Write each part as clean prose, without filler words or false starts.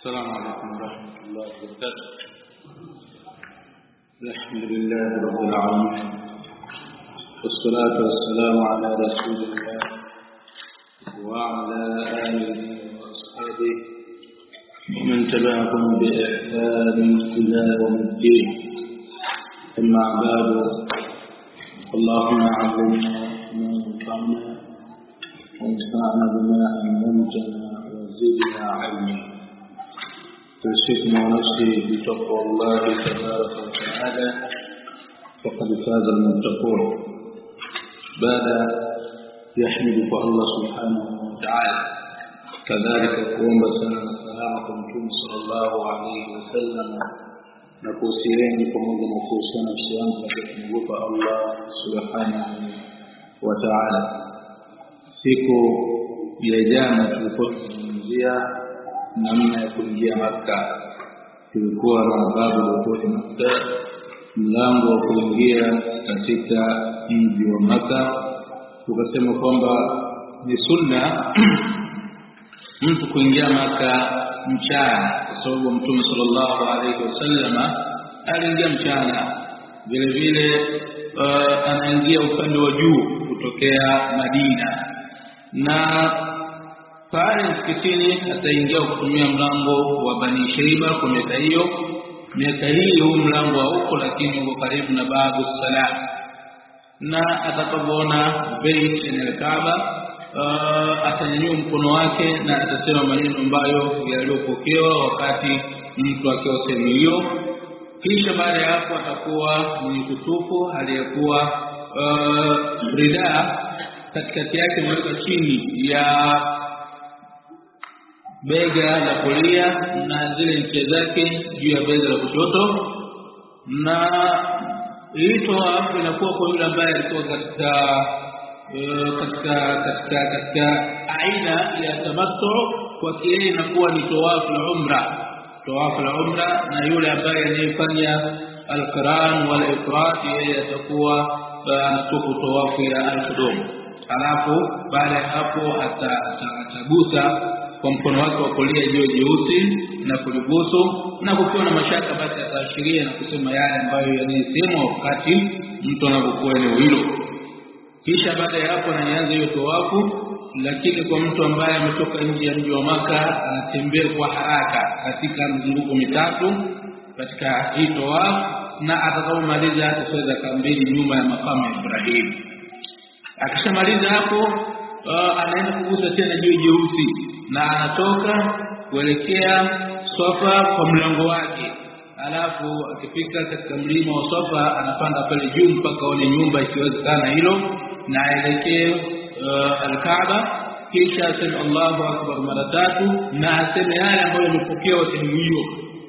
السلام عليكم ورحمة الله وبركاته. الحمد لله رب العالمين، والصلاة والسلام على رسول الله وعلى آله وأصحابه ومن تبعهم بإحسان إلى يوم الدين. أما بعد، اللهم علمنا ما ينفعنا وانفعنا بما علمتنا وزدنا علما. توصيكم ونفسي بتقوى الله تبارك وتعالى، فقد فاز المتقون. بعد يحمدك الله سبحانه وتعالى، كذلك قوم بسلامكم صلى الله عليه وسلم. nakusieni pamoja na kuhusiana nafsi yangu katika kumwogopa Allah subhanahu wa ta'ala. Siku ya jana tulikuwa tunazungumzia namna ya kuingia Makkah. Tulikuwa na babu wa Makkah, mlango wa kuingia katika mji wa Makkah. Tukasema kwamba ni sunna mtu kuingia Makkah mchana, kwa sababu Mtume sallallahu alayhi wasallam aliingia mchana. Vile vile anaingia upande wa juu kutokea Madina, na pale msikitini ataingia kutumia mlango wa Bani Shaiba. Kwa miaka hiyo mlango hauko, lakini uko karibu na Babu Salam, na atakapoona Bait al-Kaaba atanyanyua mkono wake na atasema maneno ambayo yaliyopokewa wakati mtu akiwa sehemu hiyo. Kisha baada ya hapo atakuwa mwenye kutufu aliyekuwa rida katikati yake mweka chini ya bega la kulia na zile ncha zake juu ya bega la kushoto. Na hito hapo inakuwa kwa yule ambaye alikuwa katika aina ya tamattu, kwa kile inakuwa ni tawafu al-umra, na yule ambaye anayefanya al-qiran wal ifrat yeye atakuwa anatufu tawafu ya al-qudum. Alafu baada ya hapo atagusa kwa mkono wake wa kulia jiwe jeusi na kulibusu, na kukiwa na mashaka basi ataashiria na kusema yale ambayo yanasemwa wakati mtu anapokuwa eneo hilo. Kisha baada ya hapo anaanza hiyo tawafu. Lakini kwa mtu ambaye ametoka nje ya mji wa Makkah, anatembea kwa haraka katika mzunguko mitatu katika hii tawafu, na atakapomaliza ataweza kambili nyuma ya makamu ya Ibrahim. Akishamaliza hapo anaenda kugusa tena jiwe jeusi na anatoka kuelekea Safa kwa mlango wake. Alafu akifika katika mlima wa Safa anapanda pale juu mpaka aone nyumba ikiwezekana hilo, na aelekee al-Kaaba. Kisha aseme Allahu Akbar mara tatu na aseme yale ambayo yamepokewa sehemu hiyo.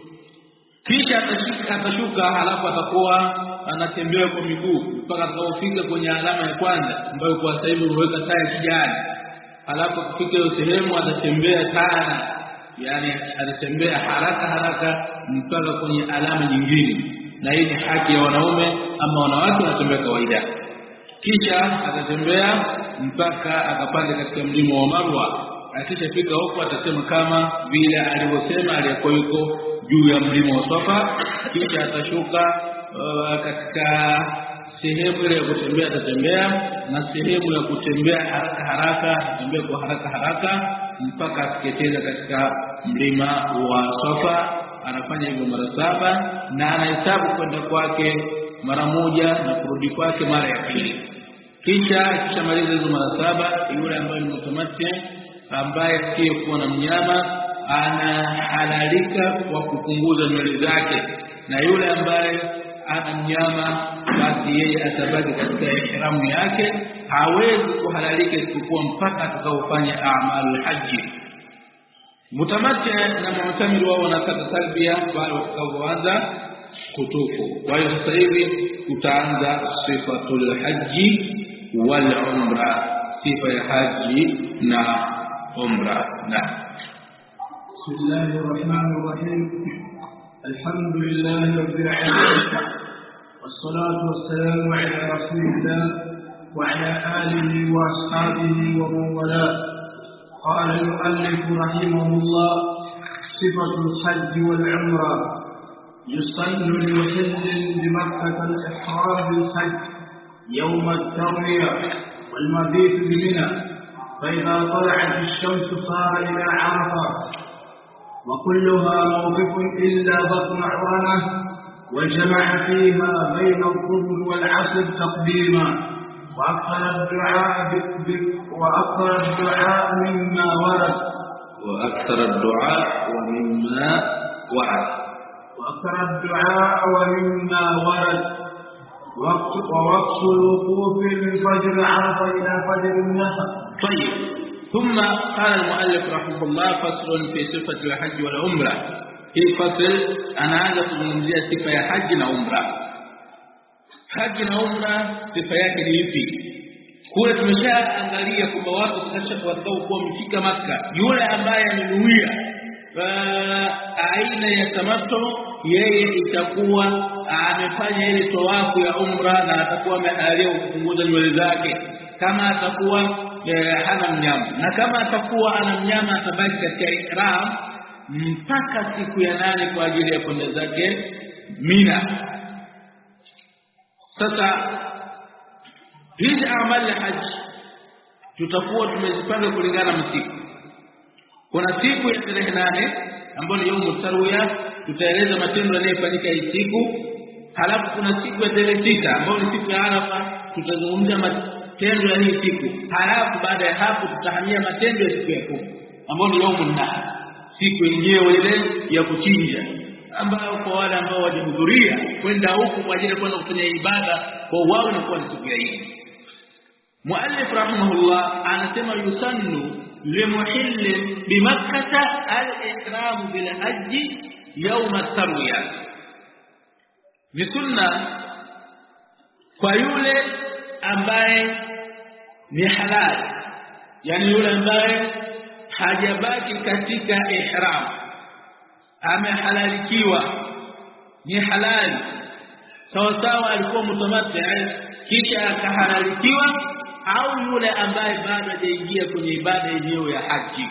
Kisha atashuka, halafu atakuwa anatembea kwa miguu mpaka atakapofika kwenye alama ya kwanza ambayo kwa sasa hivi umeweka taa ya kijani. Halafu akifika hiyo sehemu atatembea tena, yani atatembea haraka mpaka kwenye alama nyingine, na hii ni haki ya wanaume. Ama wanawake wanatembea kawaida. Kisha atatembea mpaka akapanda katika mlima wa Marwa. Akishafika huko atasema kama vile alivyosema aliyekuwa yuko juu ya mlima wa Safa. Kisha atashuka katika sehemu ile ya kutembea atatembea, na sehemu ya kutembea haraka atatembea kwa haraka mpaka afiketeza katika mlima wa Safa. Anafanya hivyo mara 7 na anahesabu kwenda kwake mara 1 na kurudi kwake mara ya pili. Kisha akishamaliza hizo mara 7, yule ambaye ni mutamattu, ambaye sio kuwa na mnyama, anahalalika kwa kupunguza nywele zake, na yule ambaye ana mnyama basi yeye atabaki katika ihramu yake, hawezi kuhalalika isipokuwa mpaka atakapofanya a'malul haji. Mutamattu na mu'tamir wao wanataka talbia bali watakapoanza kutufu. Kwa hiyo sasa hivi tutaanza sifatul haji wal umra, sifa ya haji na umra. Bismillahir Rahmanir Rahim. Alhamdulillahi Rabbil Alamin, wassalatu wassalamu ala rasulillah wa ala alihi wa ashabihi wa man wala. قال المؤلف رحمه الله: صفة الحج والعمرة. يسن لمحل بمكة الإحرام بالحج يوم التروية والمبيت بمنى، فإذا طلعت الشمس صار إلى عرفة، وكلها موقف إلا بطن عرنة، وجمع فيها بين الظهر والعصر تقديما، وأكثر الدعاء مما ورد ووقت الوقوف من فجر عرفة إلى فجر النحر. طيب، ثم قال المؤلف رحمه الله: فصل في صفة الحج والعمرة. في فصل أنا عايز kuzungumzia sifa ya haji na umra. Haji na umra sifa yake ni ipi? Kule tumeshaangalia kwamba watu watakaokuwa wamefika Makka, yule ambaye amenuia aina ya tamattu, yeye itakuwa amefanya ile tawafu ya umra na atakuwa amehalia kupunguza nywele zake kama atakuwa hana mnyama, na kama atakuwa ana mnyama atabaki katika ihram mpaka siku ya 8 kwa ajili ya kwenda zake Mina. Sasa hizi amali ya haji tutakuwa tumezipanga kulingana na siku. Kuna siku ya tarehe 8 ambayo ni yaumu tarwiya, tutaeleza matendo yanayofanyika hii siku. Halafu kuna siku ya tarehe 6 ambayo ni siku ya Arafa, tutazungumza matendo ya hii siku. Halafu baada ya hapo tutahamia matendo ya siku ya 10 ambayo ni yaumu nahr, siku yenyewe ile ya kuchinja, ambao kwa wale ambao wajihudhuria kwenda huku kwa ajili ya kwenda kufanya ibada kwa wao ni kwa siku ya Eid. Muallif rahimahullah anasema: yusannu limuhill bimakkah al-ihram bil hajj yawm at-tarwiyah. Ni sunna kwa yule ambaye ni halal, yani yule ambaye hajabaki katika ihram, amehalalikiwa, ni halali sawa sawa alikuwa mutamatti kisha akahalalikiwa, au yule ambaye bado hajaingia kwenye ibada yenyewe ya haji.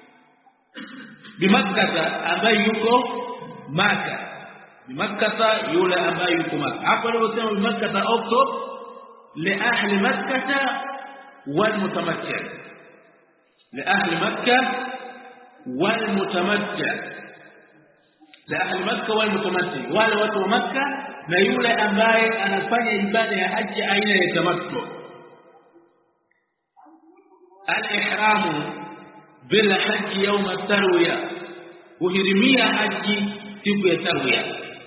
Bimakkah ambaye yuko Makkah, bimakkah yule ambaye yuko Makkah. Hapo aliposema bimakkah uktub li ahli Makkah wal mutamatti, li ahli Makkah wal mutamatti, li ahli Makkah wal mutamatti, wale watu wa Makkah na yule ambaye anafanya ibada ya haji aina ya tamattu. Al-ihram bil hajj yawm at-tarwiya, kuhirimia haji siku ya tarwiya.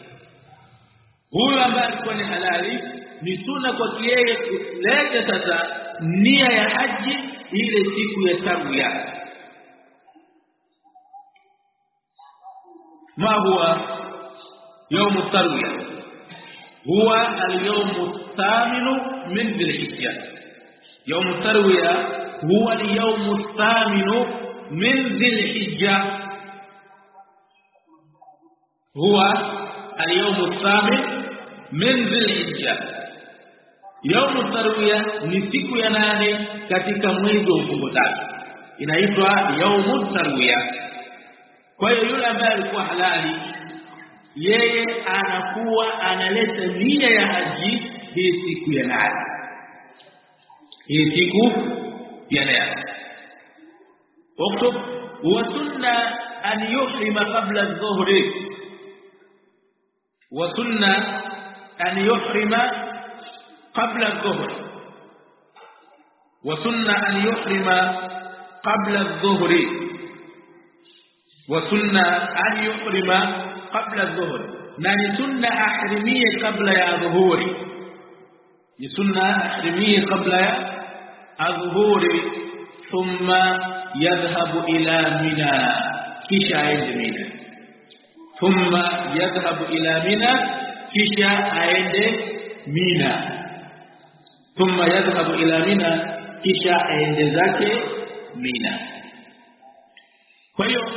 Huyo ambaye alikuwa ni halali, ni sunna kwa yeye kuleta sasa nia ya haji ile siku ya tarwiya. ما هو يوم التروية؟ هو اليوم الثامن من ذي الحجة. يوم التروية هو اليوم الثامن من ذي الحجة، هو اليوم الثامن من ذي الحجة. يوم التروية ni siku ya 8 katika mwezi wa mfungo 3, inaitwa yaumu tarwiya. Kwa hiyo yule ambaye alikuwa halali, yeye anakuwa analeta nia ya haji hii siku ya 8, hii siku ya 8. Uktub: wa sunna an yuhrima qabla adh-dhuhri, wa sunna an yuhrima qabla adh-dhuhri, wa sunna an yuhrima qabla adh-dhuhri, وسنة أن يحرم قبل الظهر. نعني سنة أحرمية قبل يا ظهوري، سنة أحرمية قبل الظهور، ثم يذهب إلى منى كشا عند منى، ثم يذهب إلى منى كشا عند منى، ثم يذهب إلى منى كشا عند ذاك منى. فيو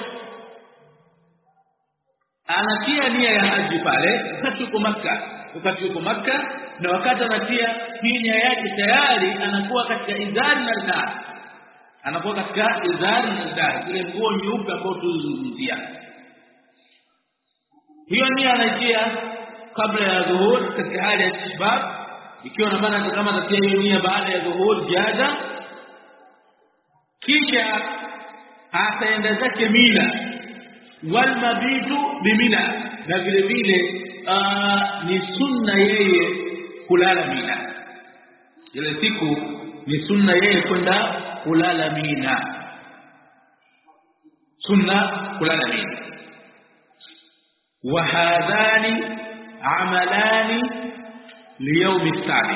anatia nia ya haji pale wakati yuko Makkah, na wakati anatia nia yake tayari anakuwa katika izar na ridar, anakuwa katika izar na ridar, ile nguo nyeupe ambayo tulizungumzia. hiyo nia anajia kabla ya dhuhur katika hali ya istihbab, ikiwa na maana kama tatia hiyo nia baada ya dhuhur jaza, kisha ataenda zake Mina, wal mabitu bimina, na vile vile ni sunna yeye kulala Mina. Ile siku ni sunna yeye kwenda kulala Mina, sunna kulala Mina. Wa hadhani amalani liyawm الثاني,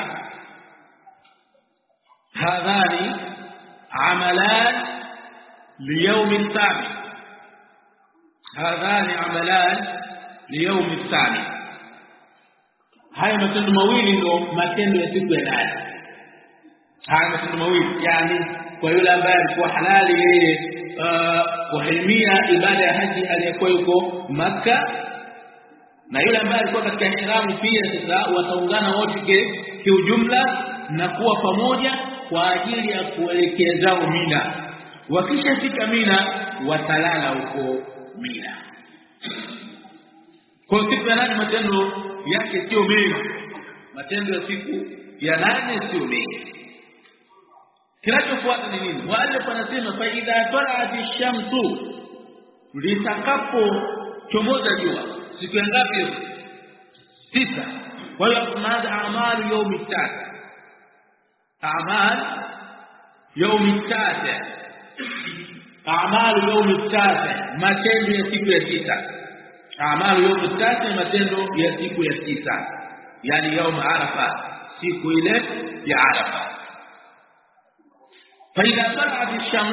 hadhani amalan liyawm الثاني, hadhani amalan liyawm الثاني. Haya matendo mawili ndio matendo ya siku ya 8. Haya matendo mawili, yani kwa yule ambaye alikuwa halali yeye kuhirimia ibada ya haji aliyokuwa yuko Makka, na yule ambaye alikuwa katika ihramu pia, sasa wataungana wote kiujumla na kuwa pamoja kwa ajili ya kuelekea zao Mina. Wakishafika Mina watalala huko Mina. Kwa siku ya 8 matendo yake sio mengi, matendo ya siku ya 8 sio mengi. Kinachofuata ni nini? Wale wanasema fa idha tala'at ash-shamsu, litakapo chomoza jua siku ya ngapi? 9. Kwa hiyo tunaanza amali يوم التاسع, amal يوم التاسع, amal يوم التاسع, matendo ya siku ya 9. Amal يوم التاسع, matendo ya siku ya 9, yani يوم Arafa, siku ile ya Arafa. Fa idha tala'at ash-shams,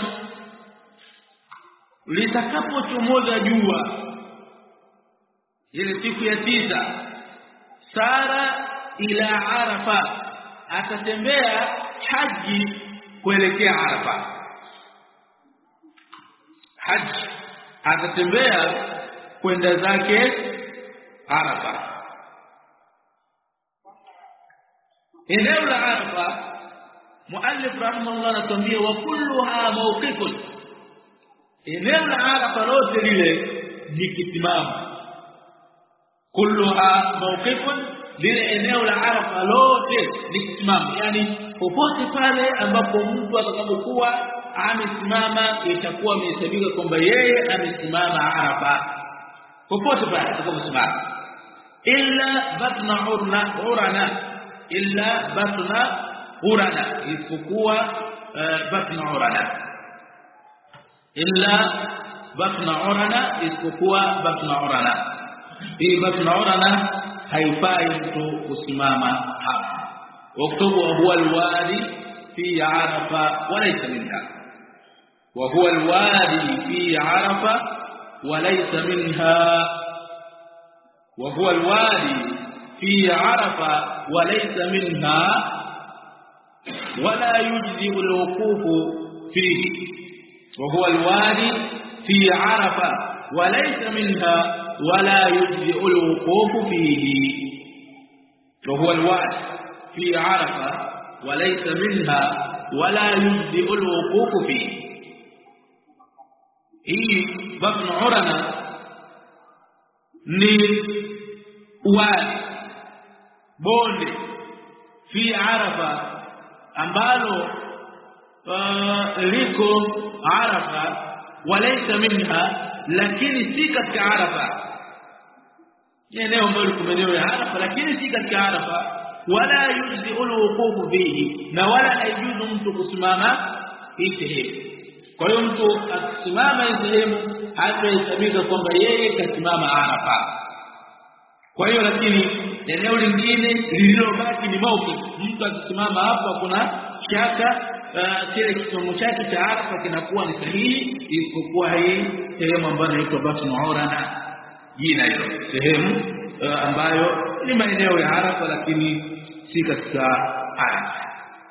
litakapo chomoza jua ile siku ya 9, sara ila Arafa, atatembea haji kuelekea Arafa. Haji atatembea kwenda zake Arafa. Eneo la Arafa, muallif rahimahullah anatuambia wa kulluha mawqifun, eneo la Arafa lote lile ni kisimamo. Kulluha mawqifun, lile eneo la Arafa lote ni kisimamo, yani popote pale ambapo mtu atakapokuwa amesimama itakuwa imehesabika kwamba yeye amesimama Arafa, popote pale atakaposimama. Illa batna urana, illa batna urana, isipokuwa batna urana, illa batna urana, isipokuwa batna urana. Hii batna urana haifai mtu kusimama hapa. Waktubu huwa alwadi fi Arafa walaysa minha, wa huwa alwadi fi Arafa walaysa minha, wa huwa alwadi fi Arafa walaysa minha, wala yujzi alwuqufu fihi. wa huwa alwadi fi Arafa walaysa minha ولا يجزئ الوقوف فيه. وهو الوعد في عرفة وليس منها ولا يجزئ الوقوف فيه. هي بطن عرنة ni wadi bonde fi Arafa ambalo liko Arafa, walaysa minha, lakini si katika Arafa. Ni eneo ambalo liko eneo ya Arafa lakini si katika Arafa. Wala yujzi alwuqufu fihi, na wala haijuzu mtu kusimama hii sehemu. Kwa hiyo mtu akisimama hii sehemu hatahesabika kwamba yeye kasimama Arafa. Kwa hiyo lakini eneo lingine lililobaki ni mawqif. Mtu akisimama hapa kuna shaka kile kisomo chake cha Arafa kinakuwa ni sahihi, isipokuwa hii sehemu ambayo inaitwa Batn Urana, jina hilo, sehemu ambayo ni maeneo ya Arafa lakini si katika Arafa.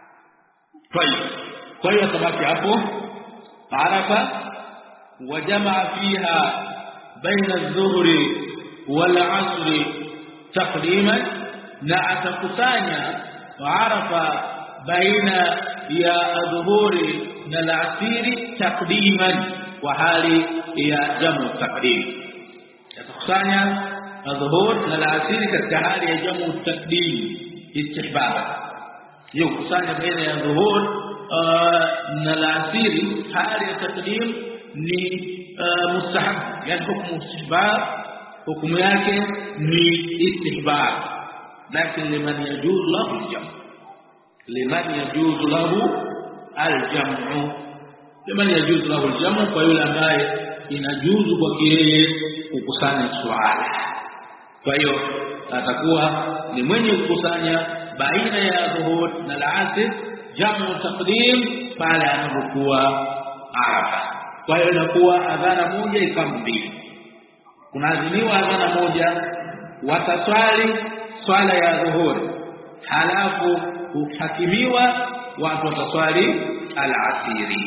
Kwa hiyo tabaki hapo Arafa, wajamaa fiha baina adh-dhuhri wal 'asri taqdiman, na atakusanya Arafa baina ya adhuhuri na al-asiri taqdiman, wa hali ya jamu taqdim. Atakusanya adhuhur na alasiri katika hali ya jamu takdim istihbab. Hiyo kusanya baina ya dhuhur na alasiri hali ya takdim ni mustahab, yani hukumu istihbab, hukumu yake ni istihbab, lakini liman yajuzu lahu al-jam', liman yajuzu lahu al-jam'u, liman yajuzu lahu al-jam'u, kwa yule ambaye inajuzu kwa yeye kukusanya swala. Kwa hiyo atakuwa ni mwenye kukusanya baina ya dhuhur na al-asr jamu taqdim pale anapokuwa Arafa. Kwa hiyo inakuwa adhana moja ikamu mbili, kunaadhiniwa adhana moja, wataswali swala ya dhuhur, halafu uhakimiwa watu wataswali al-asiri.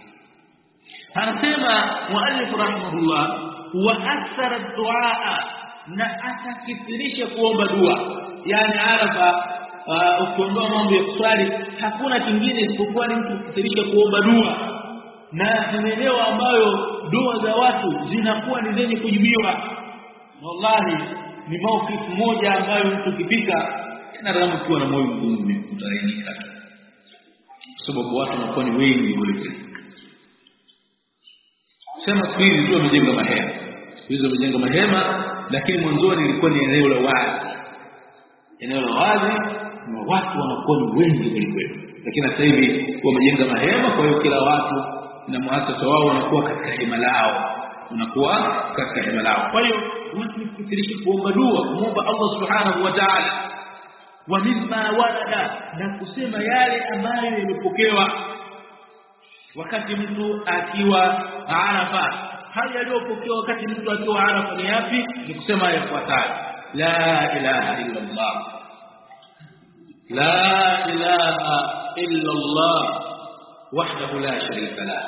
Anasema muallif rahimahullah, wa akthara ad-du'a, na atakithirisha kuomba dua. Yani Arafa ukiondoa mambo ya kuswali hakuna kingine isipokuwa ni mtu kukithirisha kuomba dua, na eneo ambayo dua za watu zinakuwa ni zenye kujibiwa. Wallahi ni maukifu moja ambayo mtu kipika inaramu kuwa na moyo mgumu kutainika, sababu watu wanakuwa ni wengi wote. Sema kweli ndio wamejenga mahema, hizo wamejenga mahema, lakini mwanzoni ilikuwa ni eneo la wazi. Eneo la wazi na watu wanakuwa ni wengi kweli, lakini sasa hivi wamejenga mahema, kwa hiyo kila watu na muasasa wao wanakuwa katika hema lao, Kwa hiyo watu wakifikirisha kuomba dua, kumwomba Allah subhanahu wa ta'ala, wa mimma walada, na kusema yale ambayo yamepokewa wakati mtu akiwa Arafa. Haya yaliyopokewa wakati mtu akiwa Arafa ni yapi? Ni kusema yafuatayo: la ilaha illa Allah, la ilaha illa Allah wahdahu la sharika lahu,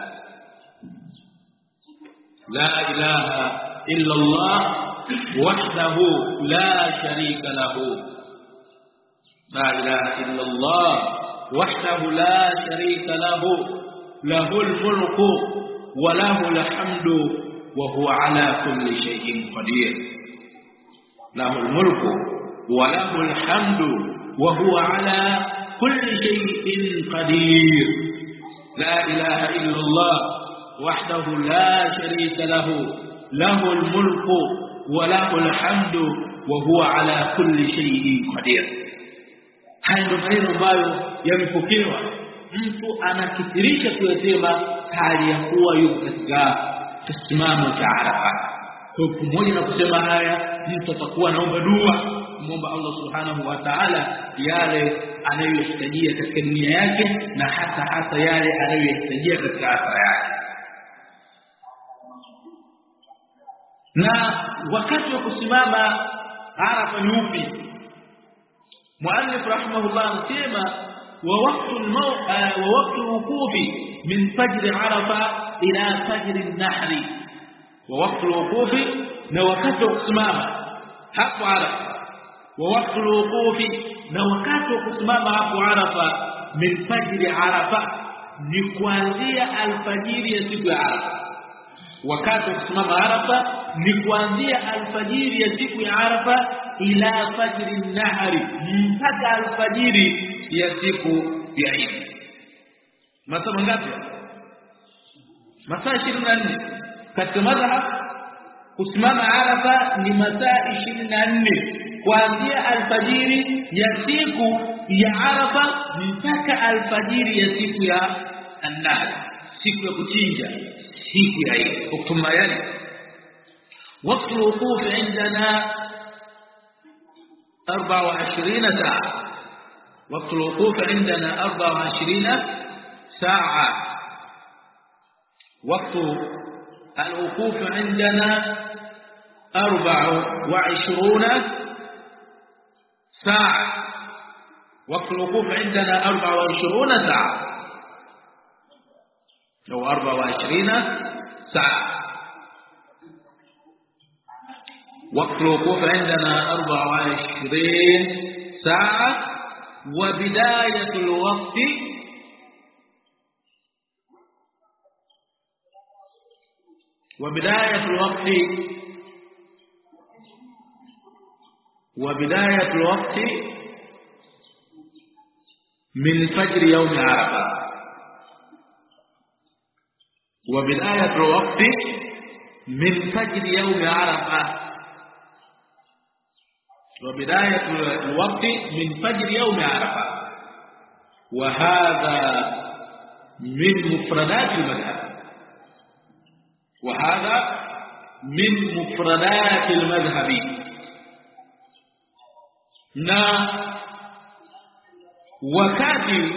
la ilaha illa Allah wahdahu la sharika lahu, la ilaha illa Allah wahdahu la sharika lahu, lahul mulku wa lahul hamdu wa huwa ala kulli shay'in qadir, lahul mulku wa lahul hamdu wa huwa ala kulli shay'in qadir, la ilaha illa Allah wahdahu la sharika lahu, lahul mulku wa lahul hamdu wa huwa ala kulli shay'in qadir. Haya ndio maneno ambayo yamepokewa, mtu anakithirisha kuyasema hali ya kuwa yuko katika kisimamo cha Arafa. Kwa pamoja na kusema haya, mtu atakuwa anaomba dua, muomba Allah subhanahu wa ta'ala yale anayohitajia katika dunia yake, na hata yale anayohitajia katika akhera yake. Na wakati wa kusimama Arafa ni upi? Muallif rahimahullah anasema ووقت الوقوف من فجر عرفة إلى فجر النحر. ووقت الوقوف نوقت القسمامة حق عرفة. ووقت الوقوف نوقت القسمامة حق عرفة من فجر عرفة نكوانزية الفجر يسيق عرفة. وقت القسمامة عرفة نكوانزية الفجر يسيق عرفة إلى فجر النحر mpaka alfajiri ya siku ya Eid. Masaa mangapi? Masaa 24. Katika madhhab kusimama Arafa ni masaa 24 kuanzia alfajiri ya siku ya Arafa mpaka alfajiri ya siku ya An-Nahr, siku ya kuchinja, siku ya Eid. Hukumu yake wakati الوقوف عندنا 24 ساعة. وقت الوقوف عندنا 24 ساعة. وقت الوقوف عندنا 24 ساعة. وقت الوقوف عندنا 24 ساعة أو 24 ساعة. وقت الوقوف عندنا 24 ساعة. وبداية الوقت وبداية الوقت من فجر يوم عرفة. وبداية الوقت من فجر يوم عرفة. وبداية الوقت من فجر يوم عرفة. وهذا من مفردات المذهب. وهذا من مفردات المذهب. na wakati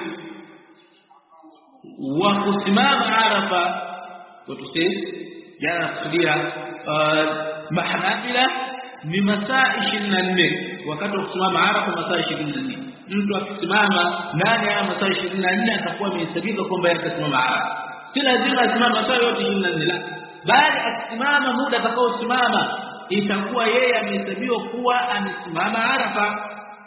wa kusimama Arafa kutusema jana kusudia mahanabila ni masaa 24. wakati wa kusimama Arafa masaa 24. mtu akisimama ndani ya masaa 24 atakuwa amehesabika kwamba yatasimama Arafa. si lazima asimame masaa yote 24, la bali akisimama muda atakaosimama itakuwa yeye amehesabiwa kuwa amesimama Arafa.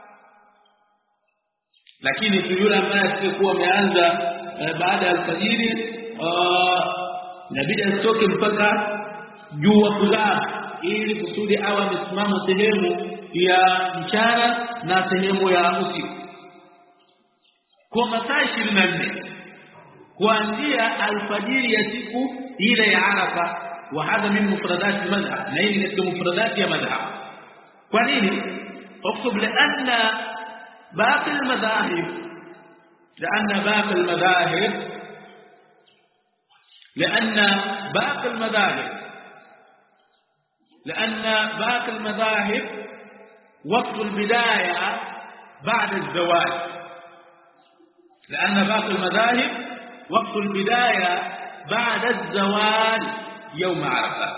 lakini yule ambaye asiyekuwa ameanza baada ya alfajiri inabidi asitoke mpaka jua kuzama ili kusudi awe amesimama sehemu ya mchana na sehemu ya usiku kwa masaa 24 kuanzia alfajiri ya siku ile ya Arafa. وهذا من مفردات المذهب. na hii ni katika mufradati ya madhhab. kwa nini? اكتب لان باقي المذاهب لان باقي المذاهب وقت البداية بعد الزوال. لأن باقي المذاهب وقت البداية بعد الزوال يوم عرفة.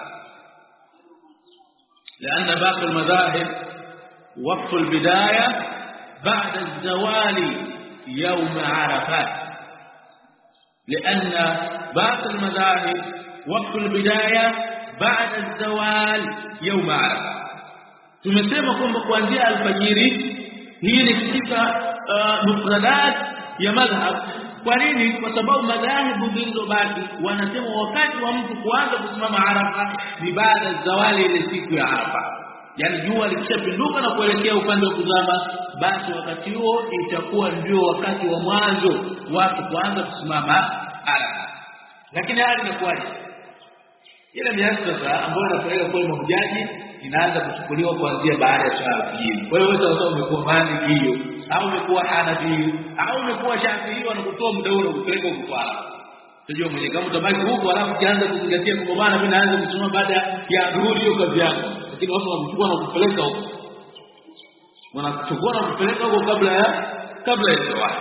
لأن باقي المذاهب وقت البداية بعد الزوال يوم عرفة. لأن باقي المذاهب وقت البداية بعد الزوال يوم عرفة. tumesema kwamba kuanzia alfajiri hii ni katika mufradat ya madhhab. kwa nini? kwa sababu madhahibu zilizobaki wanasema wakati wa mtu kuanza kusimama Arafa ni baada ya zawali ile siku ya Arafa. yani jua likishapinduka na kuelekea upande wa kuzama, basi wakati huo itakuwa ndio wakati wa mwanzo watu kuanza kusimama Arafa. lakini hali inakuwaje? ile miasasa ambayo inapeleka kwa mahujaji inaanza kuchukuliwa kuanzia baada ya swala hii. kwa hiyo wewe sasa umekuwa Maliki hiyo au umekuwa Hanafi au umekuwa Shafi'i na kutoa muda ule kupeleka huko Arafa. Sijui mwenye kama utabaki huko alafu kianza kuzingatia kwa maana mimi naanza kusoma baada ya dhuhuri hiyo kazi yangu. lakini watu wanachukua na kupeleka huko. Wanachukua na kupeleka huko kabla ya swala.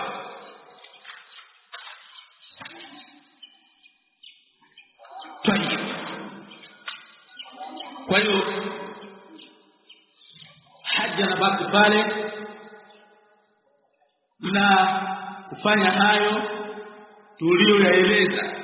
kwa hiyo haja na baki pale na kufanya hayo tuliyoyaeleza.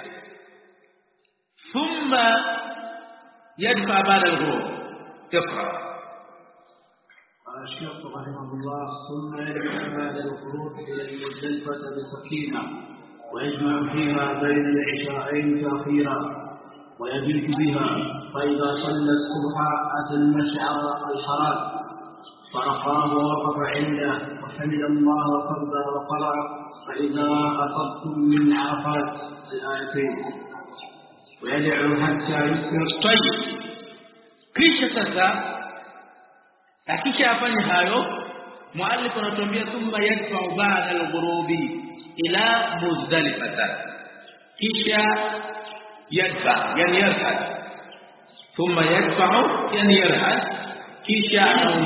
thumma yadfa baada al-ghurub. اقرأ. قال الشيخ رحمه الله: ثم يدفع بعد الخروج الى المزدلفه بسكينه ويجمع فيها بين العشاءين تاخيرا ويبيت بها. فإذا صلى الصبح أتى المشعر الحرام فرقاه ووقف عنده وحمد الله وكبر وقرأ: فإذا أصبتم من عرفات الآيتين ويدعو حتى يسر. طيب kisha sasa akisha afanya hayo muallif anatuambia thumma yadfa'u ba'da al-ghurubi ila Muzdalifah. kisha yadfa yani yarhad. thumma yadfa'u yani yarhad, kisha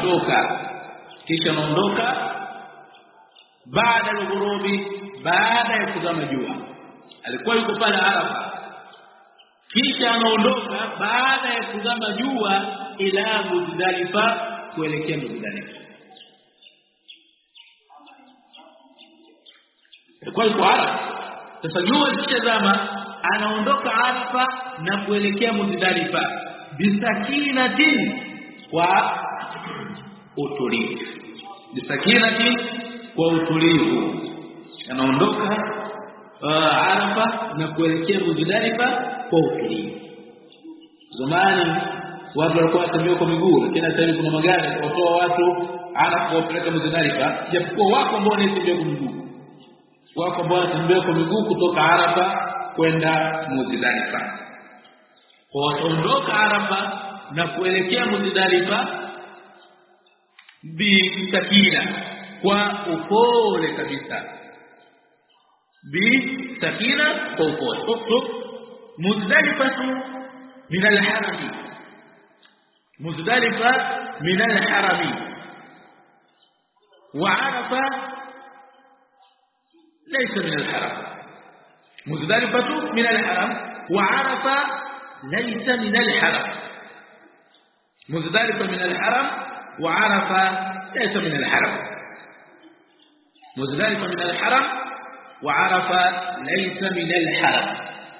anaondoka baada al-ghurubi, baada ya kuzama jua. alikuwa yuko pale Arafa, kisha anaondoka baada ya kuzama jua ila Muzdalifa, kuelekea Muzdalifa. kwa hiyo Arafa sasa jua likizama anaondoka Arafa na kuelekea Muzdalifa bisakinatin, kwa utulivu. Bisakinatin, kwa utulivu anaondoka Arafa na kuelekea Muzdalifa kwa utulivu. Zamani watu walikuwa wanatembea kwa miguu, lakini sasa hivi kuna magari kutoa watu anapopeleka Muzdalifa, japokuwa wako ambao wanatembea kwa miguu, wako ambao wanatembea kwa miguu kutoka Arafa kwenda Muzdalifa. Wataondoka Arafa na kuelekea Muzdalifa bisakina, kwa upole kabisa, bisakina, kwa upole. Muzdalifa min al-haram, Muzdalifa min al-haram, wa Arafa laysa min al-haram. Muzdalifa min al-haram wa Arafa laysa min al-haram. Muzdalifa min al-haram wa Arafa laysa min al-haram. Muzdalifa min al-haram wa Arafa laysa min al-haram.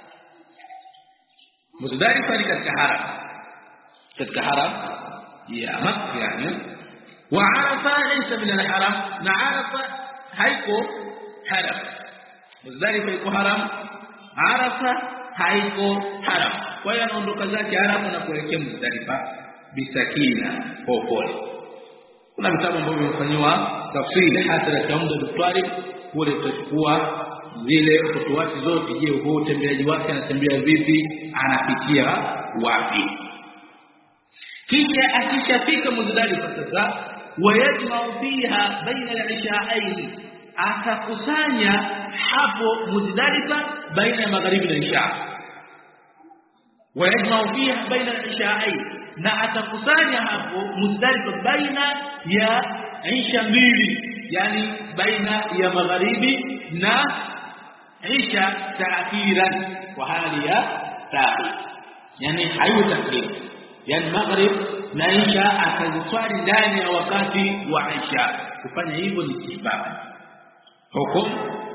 Muzdalifa ni katika haram ya Makkah yani, wa Arafa laysa min al-haram, na Arafa haiko haram. Muzdalifa iko haram, Arafa haiko haram. Kwa hiyo anaondoka zake Arafa na kuelekea Muzdalifa bisakina, kwa upole. Kuna vitabu ambavyo vimefanywa tafsiri hasa ya Umda al-Talib, kule tutachukua zile kutuati zote. Je, huo utembeaji wake anatembea vipi, anapitia wapi? Kisha akishafika Muzdalifa sasa, wayajma'u fiha baina al-isha'ain, atakusanya hapo Muzdalifa baina ya magharibi na isha. Wayajma'u fiha baina al-isha'ain, na atakusanya hapo Muzdalifa baina ya isha mbili, yani baina ya magharibi na isha ta'khiran, kwa hali ya ta'khir, yani hayo ta'khir, yani maghrib na isha akaziswali ndani ya wakati wa isha. Kufanya hivyo ni istihbab. Hukum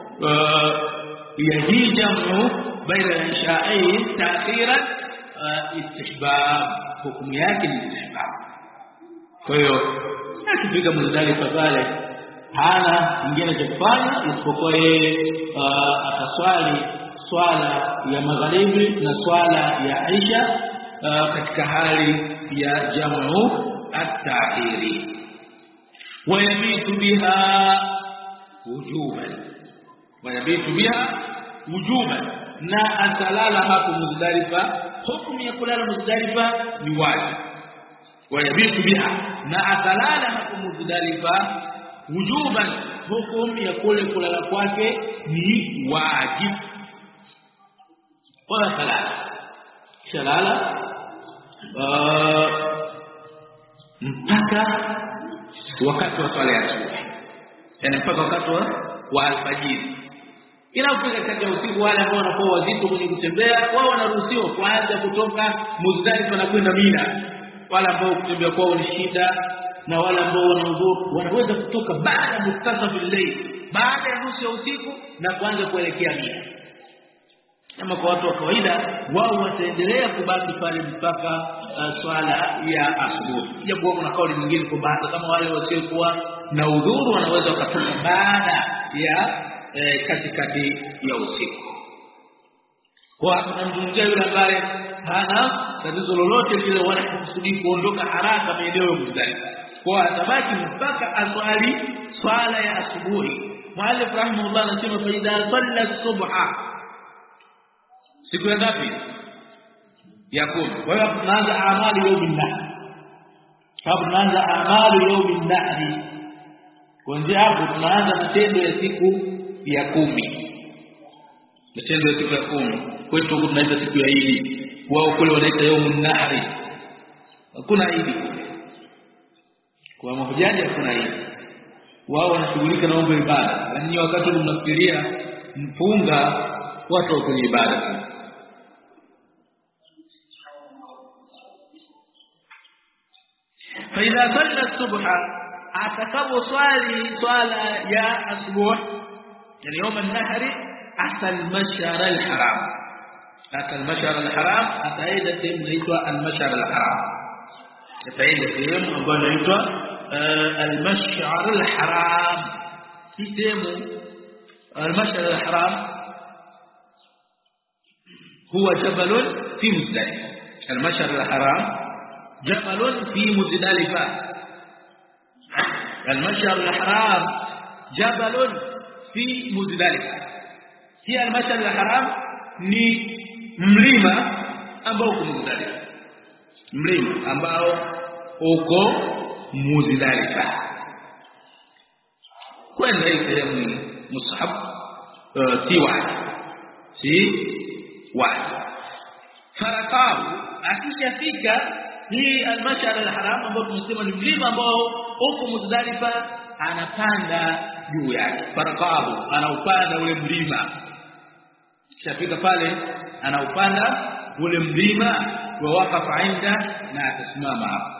ya hii jamu baina ya isha'ain ta'khiran istihbab, hukumu yake ni istihbab. Kwa hiyo akifika Muzdalifa pale hana ingine cha kufanya isipokuwa yeye ataswali swala ya magharibi na swala ya isha katika hali ya jamu at-ta'khiri. Wayabitu biha wujuban, na atalala hapo Muzdalifa. Hukumu ya kulala Muzdalifa ni wajibu. Wayabitu biha, na atalala hapo Muzdalifa wujuban, hukumu ya kule kulala kwake ni wajibu. Kwa salala shalala mpaka wakati wa swala ya asubuhi, yani mpaka wakati wa alfajiri. Ila ukifika katika usiku, wale ambao wanakuwa wazito kwenye kutembea, wao wanaruhusiwa kuanza kutoka Muzdalifa na kwenda Mina. Wale ambao kutembea kwao ni shida, na wale ambao wanaudhuru, wanaweza kutoka baada muktasafil layl, baada ya nusu ya usiku, na kuanza kuelekea Mina. Kama kwa watu wa kawaida, wao wataendelea kubaki pale mpaka swala ya asubuhi. Japo kuna kauli nyingine kwamba hata kama wale wasiokuwa na udhuru wanaweza wakatoka baada ya katikati ya usiku. Kwa tunamzungumzia yule ambaye hana tatizo lolote lile, wala hakusudi kuondoka haraka maeneo ya Muzdalifa, kwa atabaki mpaka aswali swala ya asubuhi. Muallif rahimahullah anasema fa idha salla subha, siku ya ngapi? Ya 10. Kwa hiyo tunaanza amali yawmin nahr, tunaanza amali yawmin nahr. Kuanzia hapo tunaanza matendo ya siku ya 10, matendo ya siku ya 10. Kwetu tunaita siku ya Eid, wao kule wanaita yawmun nahr. Hakuna Eid kwa mahujaji, hakuna Eid. Wao wanashughulika na mambo ya ibada, lakini wakati mnafikiria mpunga, watu wako kwenye ibada. فإذا صلى الصبح أتكبر صلاة يا أصبح، يعني يوم النحر، أتى المشعر الحرام. أتى المشعر الحرام، أتعيد تيم ليتوا المشعر الحرام، أتعيد تيم أقول ليتوا المشعر الحرام. في تيم المشعر الحرام هو جبل في مزدلفة. المشعر الحرام jabalun fi Muzdalifa. Al-Mash'ar al-Haram jabalun fi Muzdalifa. Si al-Mash'ar al-Haram ni mlima ambao uko Muzdalifa, mlima ambao uko Muzdalifa. Kwenda hii sehemu Mus'ab si wazi. Faraqahu, akishafika hii al-Mash'ar al-Haram ambao tunasema ni mlima ambao uko Muzdalifa, anapanda juu yake. Faraqahu, anaupanda ule mlima. Akishafika pale anaupanda ule mlima, wa waqafa inda, na atasimama hapo.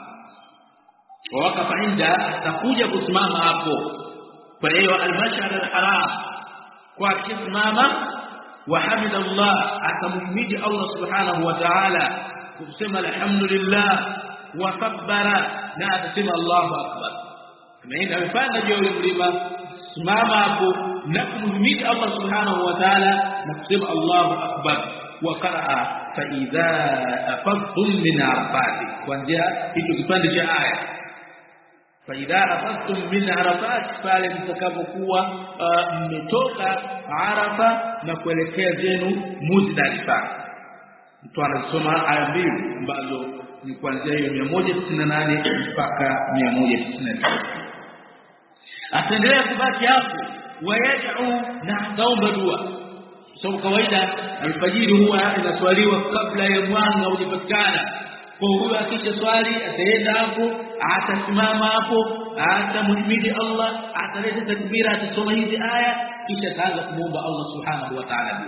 Wa waqafa inda, atakuja kusimama hapo. Kwa hiyo al-Mash'ar al-Haram kwa kisimama, wa hamidallah, atamhimidi Allah subhanahu wa ta'ala, kusema alhamdulillah, wa kabbara, na atasema Allahu akbar. Kama amepanda juu ya mlima, simama hapo na kumhimidi Allah subhanahu wa ta'ala na kusema Allahu akbar. Wa qaraa fa idha afadtum min arafat, kuanzia hicho kipande cha aya fa idha afadtum min arafat, pale mtakapokuwa mmetoka Arafa na kuelekea zenu Muzdalifa. Mtu anasoma aya mbili ambazo ni kuanzia hiyo 198 mpaka 199. Ataendelea kubaki hapo, wayad'u, na ataomba dua. Sababu kawaida alfajiri huwa inaswaliwa kabla ya mwanga hujapatikana. Kwa hiyo akisha swali ataenda hapo, atasimama hapo, atamhimidi Allah, ataleta takbira, atasoma hizi aya, kisha ataanza kumwomba Allah subhanahu wa ta'ala.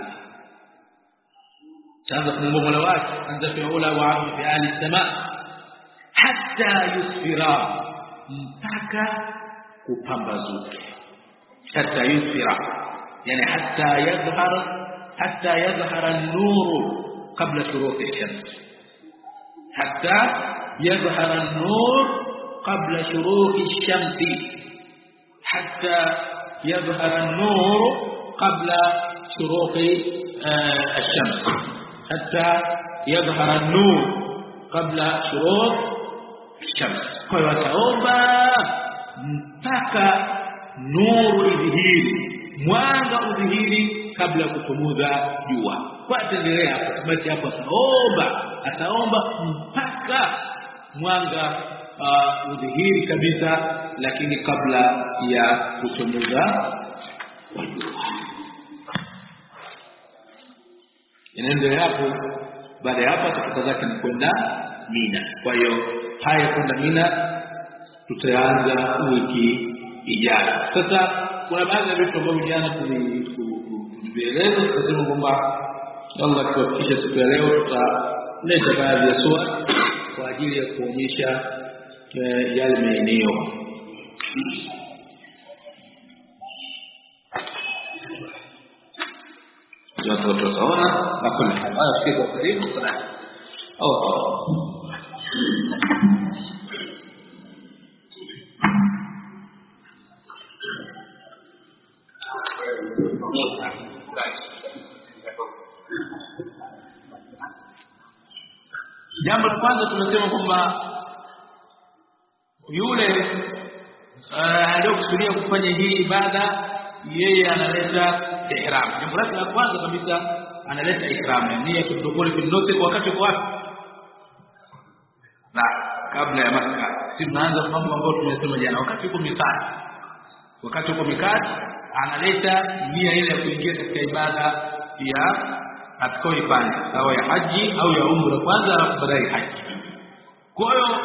Ataanza kumwomba Mola wake, anza fi'ula wa fi ahli as-sama hatta yusfira, mpaka kupambazuka. Hatta yusfira, yani hatta yadhhara an-nur qabla shuruqi ash-shams. حتى يظهر النور قبل شروق الشمس. حتى يظهر النور قبل شروق الشمس. حتى يظهر النور قبل شروق الشمس. فيتوبا mpaka nuru idhihiri, mwanga udhihiri kabla kuchomoza jua. Kwa ataendelea hapo, basi hapo ataomba mpaka mwanga udhihiri kabisa, lakini kabla ya kuchomoza jua. Inaendelea hapo. Baada ya hapo tutakazake ni kwenda Mina. Kwa hiyo haya kwenda Mina tutaanza wiki ijayo. Sasa kuna baadhi ya vitu ambavyo jana tulieleza, tunasema kwamba Allah kuhakikisha siku ya leo tutaleta baadhi ya sura kwa ajili ya kuonyesha yale maeneo. Watu tutaona na kuna haya siku karibu sana. Jambo la kwanza tunasema kwamba yule aliyokusudia kufanya hii ibada, yeye analeta ihram. Jambo lake la kwanza kabisa analeta ihram, nia kudukuli kunote kwa wakati kwa na kabla ya Makkah. Sisi tunaanza mambo ambayo tumesema jana, wakati uko mikati. Wakati uko mikati analeta nia ile ya kuingia katika ibada ya atakayoifanya, au ya haji au ya umra kwanza, alafu baadaye haji. Kwa hiyo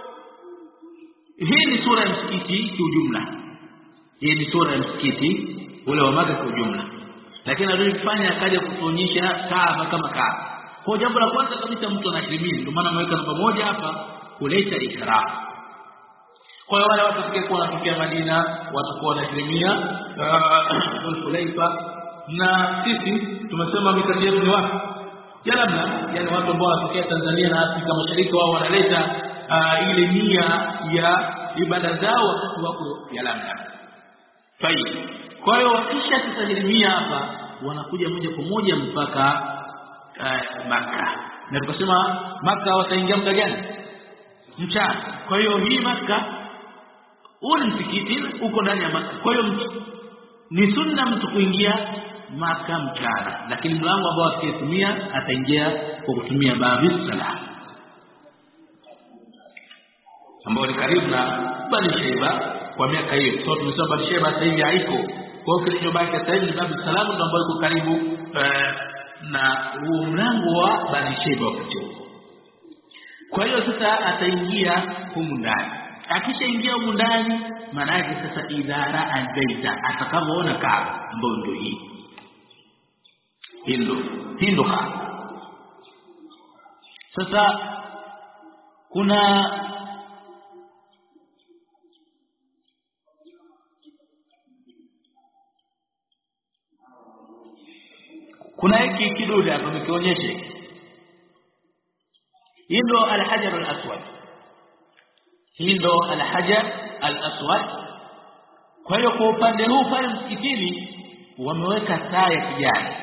hii ni sura ya msikiti kwa ujumla. Hii ni sura ya msikiti ule wa Makka kwa ujumla. Lakini alifanya akaja kutuonyesha Kaaba kama Kaaba. Kwa jambo la kwanza kabisa mtu anahirimia, ndio maana ameweka namba moja hapa, kuleta ihram. Kwa hiyo wale watu tukikuwa wanatokea Madina watakuwa wanahirimia Dhul-Hulaifa, na sisi tumesema mikati yetu ni wapi? Jalamna, yani watu ambao wanatokea Tanzania na Afrika Mashariki, wao wanaleta ile nia ya ibada zao wakati wako Jalamna. Kwa hiyo wakisha kusalimia hapa, wanakuja moja kwa moja mpaka Makkah. Na tukasema Makkah wataingia muda gani? mchana. Kwa hiyo hii Makka ule msikiti uko ndani ya Makka. Kwa hiyo ni sunna mtu kuingia Makka mchana, lakini mlango ambao akitumia ataingia kwa kutumia babu Salam ambao ni karibu na Bani Shaiba kwa miaka hiyo. So tumesema Bani Shaiba sasa hivi haiko. Kwa hiyo kilichobaki sasa hivi ni babu Salam ndio ambao iko karibu na huo mlango wa Bani Shaiba wakati huo. Kwa hiyo sasa ataingia humu ndani. Akishaingia humu ndani maana yake sasa idara albaita atakapoona Kaaba ambayo ndio hii hindo Kaaba. Sasa kuna hiki kidude hapa nikionyeshe. Hindo al-Hajar al-Aswad. Hindo al-Hajar al-Aswad. Kwa hiyo kwa upande huu pale msikitini wameweka taa ya kijani.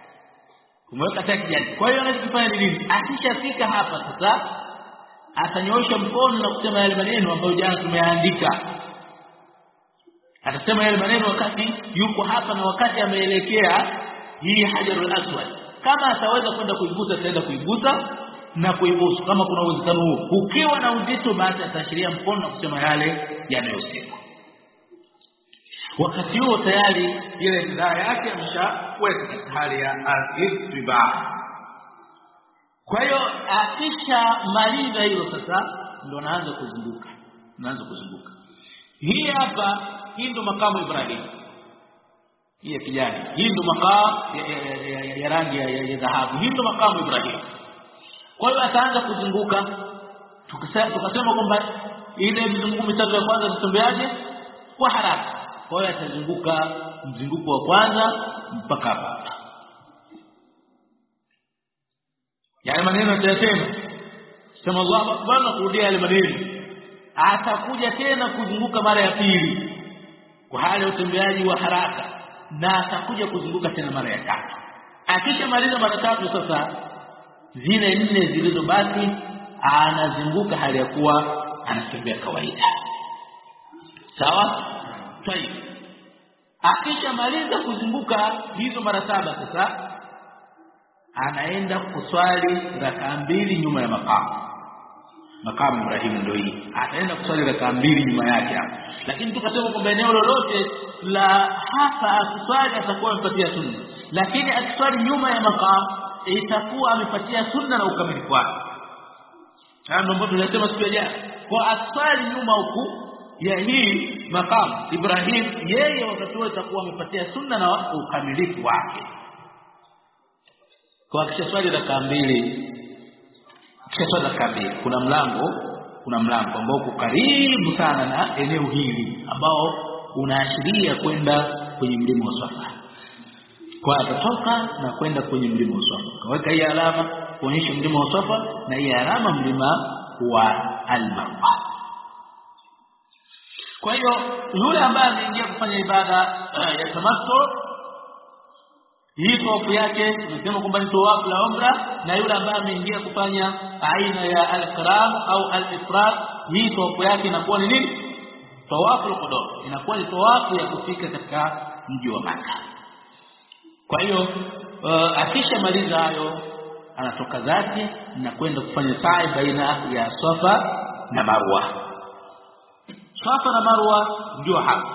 Kwa hiyo anachofanya ni nini? Akishafika hapa sasa atanyoosha mkono na kusema yale maneno ambayo jana tumeandika. Atasema yale maneno wakati yuko hapa na wakati ameelekea hii Hajarul Aswad. Kama ataweza kwenda kuigusa ataenda kuigusa na kuibusu kama kuna uwezekano huo. Ukiwa na uzito basi ataashiria mkono na kusema yale yanayosema. Wakati huo tayari ile bidhaa yake ameshaweka katika hali ya al-ittiba. Kwa hiyo akisha maliza hilo sasa ndio anaanza kuzunguka. Hii hapa hii ndio makamu Ibrahim. Hii ya kijani. Hii ndio makamu ya rangi ya dhahabu. Hii ndio makamu Ibrahim. Kwa hiyo ataanza kuzunguka. Tukasema kwamba ile mzunguko mitatu ya kwanza tutembeaje kwa haraka. Kwa hiyo atazunguka mzunguko wa kwanza mpaka hapa. Yale maneno atasema sema Allahu Akbar na kurudia yale maneno. Atakuja tena kuzunguka mara ya pili kwa hali ya utembeaji wa haraka na atakuja kuzunguka tena mara ya tatu. Akishamaliza mara tatu sasa zile nne zilizobaki anazunguka hali ya kuwa anatembea kawaida. Sawa? Sahihi. Akishamaliza kuzunguka hizo mara saba sasa anaenda kuswali rakaa 2 nyuma ya makamu Ibrahim ndio hii. Ataenda kuswali rakaa 2 nyuma yake hapo. Lakini tukasema kwamba eneo lolote la hapa akiswali atakuwa amepatia sunna. Lakini akiswali nyuma ya makamu itakuwa amepatia sunna na ukamilifu wake. Ndio mbona tunasema siku ya jana kwa aswali nyuma huku ya hii makamu Ibrahim yeye wakati wote atakuwa amepatia sunna na ukamilifu wake. Kwa kisha swali rakaa 2 kuna mlango ambao uko karibu sana na eneo hili ambao unaashiria kwenda kwenye mlima wa Safa. Kwa atatoka na kwenda kwenye mlima wa Safa. Kaweka hii alama kuonyesha mlima wa Safa na hii alama mlima wa Al-Marwa. Kwa hiyo yule ambaye ameingia kufanya ibada ya tamattu hii tofu yake tunasema kwamba ni tawafu la umra, na yule ambaye ameingia kufanya aina ya al-qiran au al-ifrad hii tofu yake inakuwa ni nini? Tawafu al-qudum. Inakuwa ni tawafu ya kufika katika mji wa Makka. Kwa hiyo akishamaliza hayo anatoka zake na kwenda kufanya sa'i baina ya Safa na Marwa. Safa na Marwa ndio hapa.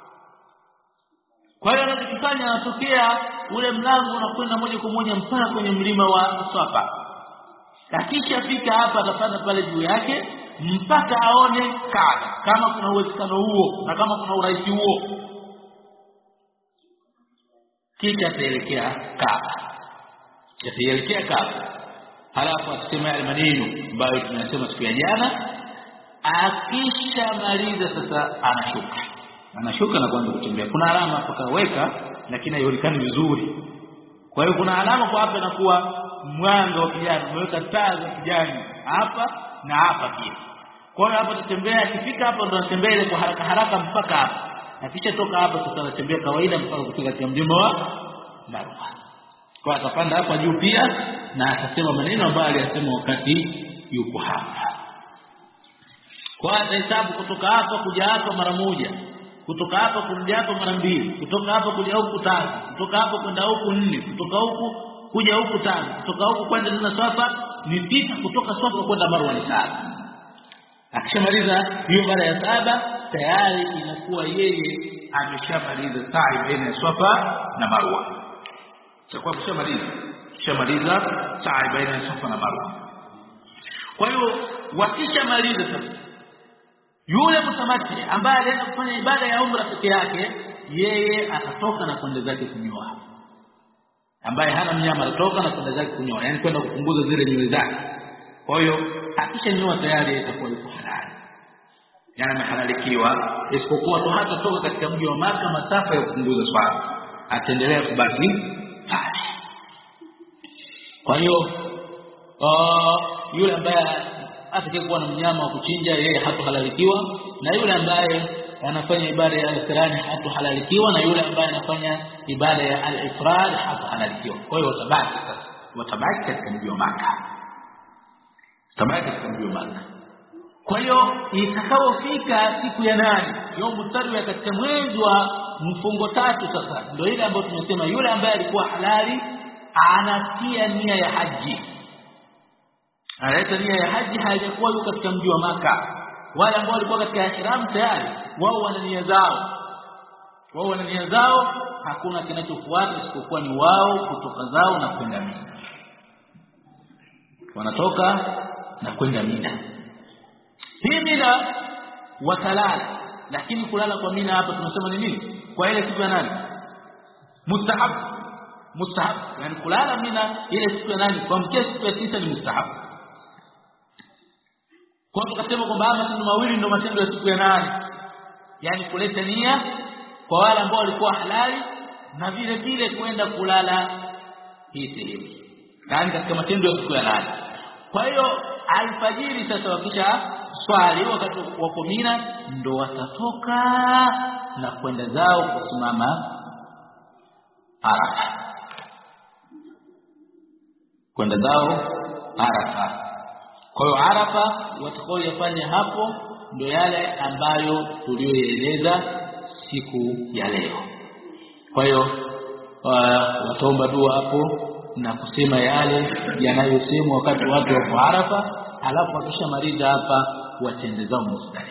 Kwa hiyo anachofanya anatokea ule mlango unakwenda moja kwa moja mpaka kwenye mlima wa Safa. Akishafika hapa atapanda pale juu yake mpaka aone Kaaba kama kuna uwezekano huo na kama kuna urahisi huo. Kisha ataelekea Kaaba. Halafu atasema yale maneno ambayo tunasema siku ya jana. Akishamaliza sasa anashuka na kuanza kutembea. Kuna alama pakaweka lakini haionekani vizuri. Kwa hiyo kuna alama kwa hapa inakuwa mwanga wa kijani, umeweka taa za kijani hapa na hapa pia. Kwa hiyo hapa tutembea, akifika hapa ndo anatembea ile kwa haraka mpaka hapa. Na kisha toka hapa sasa anatembea kawaida mpaka kufika katika mlima wa Marwa. Kwa atapanda hapa juu pia na atasema maneno ambayo aliyasema wakati yuko hapa. Kwa hesabu kutoka hapa kuja hapa mara moja, kutoka hapa kuja hapa mara mbili, kutoka hapa kuja huku 3, kutoka hapa kwenda huku 4, kutoka huku kuja huku 5, kutoka huku kwenda tena Swafa ni 9, kutoka Swafa kwenda Marwa ni 7. Akishamaliza hiyo mara ya 7 tayari inakuwa yeye ameshamaliza sa'i baina ya Swafa na Marwa. Sasa kishamaliza sa'i baina ya Swafa na Marwa. Kwa hiyo wakishamaliza sasa, yule mtamati ambaye anaenda kufanya ibada ya umra peke yake, yeye atatoka na kwenda zake kunyoa. Ambaye hana mnyama atatoka na kwenda zake kunyoa, yani kwenda kupunguza zile nywele zake. Kwa hiyo akishanyoa tayari itakuwa yuko halali, yani amehalalikiwa, isipokuwa tu hatatoka katika mji wa Maka masafa ya kupunguza swala, ataendelea kubaki pale. Kwa hiyo yule ambaye atakayekuwa na mnyama wa kuchinja yeye hatohalalikiwa, na yule ambaye anafanya ibada ya al-Qirani hatohalalikiwa, na yule ambaye anafanya ibada ya al-Ifrad hatohalalikiwa. Kwa hiyo watabaki katika mji wa Maka. Kwa hiyo itakapofika siku ya 8 yaumu tarwiya katika mwezi wa mfungo 3, sasa ndio ile ambayo tumesema yule ambaye alikuwa halali anatia nia ya haji. Analeta nia ya haji, haijakuwa yuko katika mji wa Maka. Wale ambao walikuwa katika ihram tayari wao wana nia zao, hakuna kinachofuata isipokuwa ni wao kutoka zao na kwenda Mina. Wanatoka na kwenda Mina. Hii Mina watalala, lakini kulala kwa Mina hapa tunasema ni nini? Kwa ile siku ya 8 mustahab, yani kulala Mina ile siku ya 8 kwa mkia siku ya 9 ni mustahab. Kwa tukasema kwamba matendo mawili ndio matendo ya siku ya 8, yani kuleta nia kwa wale ambao walikuwa halali, na vile vile kwenda kulala hii sehemu, yani katika matendo ya siku ya 8. Kwa hiyo alfajiri sasa wakisha swali wakati wa Mina ndo watatoka na kwenda zao kusimama Arafa, Kwa hiyo Arafa watakaoyafanya hapo ndio yale ambayo tuliyoeleza siku ya leo. Kwa hiyo wataomba dua hapo na kusema yale yanayosemwa wakati watu wa Arafa, alafu wakishamaliza hapa watende zao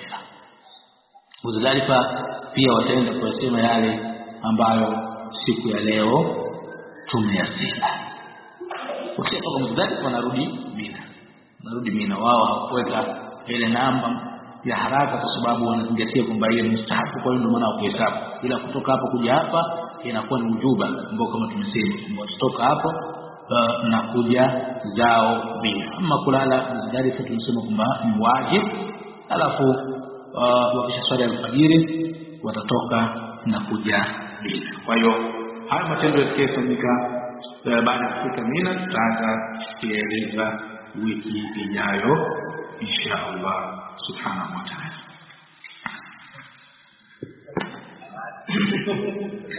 Muzdalifa pia wataenda kusema yale ambayo siku ya leo tumeyasema. Wakitoka Muzdalifa wanarudi Mina, wao hawakuweka ile namba ya haraka kwa sababu wanazingatia kwamba ile mustahabu, kwa hiyo ndio maana wakuhesabu. Ila kutoka hapo kuja hapa inakuwa ni ujuba ambao kama tumesema kutoka hapo na kuja zao Mina. Ama kulala Muzdalifa tunasema kwamba ni wajib, alafu wakisha swala ya alfajiri watatoka na kuja Mina. Kwa hiyo haya matendo yatakayofanyika baada ya kufika Mina tutaanza kueleza wiki ijayo insha Allah subhanahu wa ta'ala.